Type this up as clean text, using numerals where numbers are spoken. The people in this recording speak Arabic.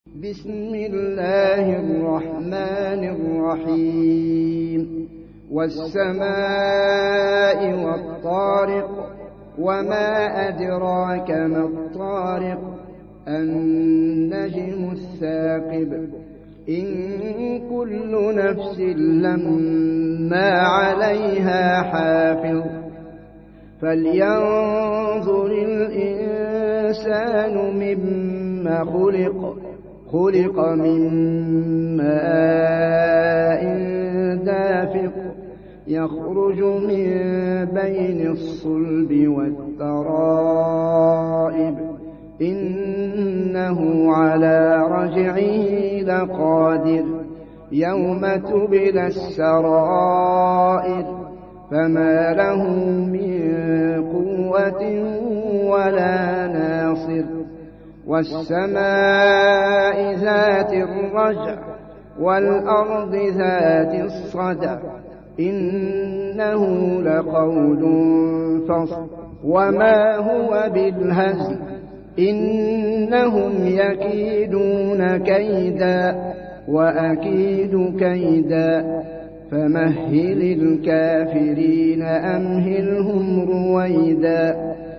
بسم الله الرحمن الرحيم والسماء والطارق وما أدراك ما الطارق النجم الثاقب إن كل نفس لما عليها حافظ فلينظر الإنسان مما خلق من ماء دافق يخرج من بين الصلب والترائب إنه على رجعه لقادر يوم تبلى السرائر فما له من قوة ولا ناصر والسماء ذات الرجع والأرض ذات الصدع إنه لقول فصل وما هو بالهزل إنهم يكيدون كيدا وأكيد كيدا فمهل الكافرين أمهلهم رويدا